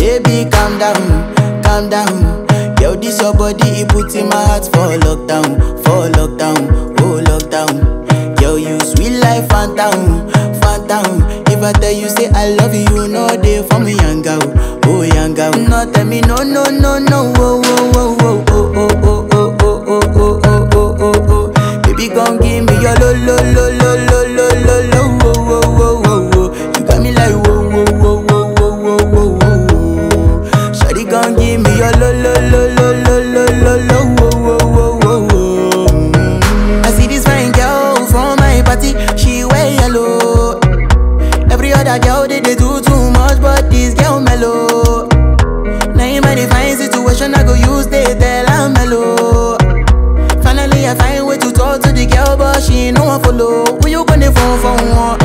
Baby, calm down, calm down. Yo, this your body, it puts in my heart for lockdown, oh lockdown. Yo, you sweet life, phantom, phantom. If I tell you say I love you, you know they for me, young girl, oh young girl. No, tell me no, no, no, no, oh, oh, oh, oh, oh, oh, oh, oh, oh, oh, oh, oh, oh, oh. Baby, come give me your lo, lo, lo, lo, lo, lo, lo, lo, oh, oh, oh, oh, oh. You got me like whoa, whoa, whoa, whoa, whoa, whoa, whoa, whoa. Shawty, come give me your lo, lo, lo, lo, lo, lo, lo, lo, oh, oh, oh, oh, oh. I see this fine girl from my party, she wear yellow. Every other girl they do too much, but this girl mellow. Now in my divine situation, I go use they tell I'm mellow. Finally I find way to talk to the girl, but she ain't no one follow. Who you gonna phone for one?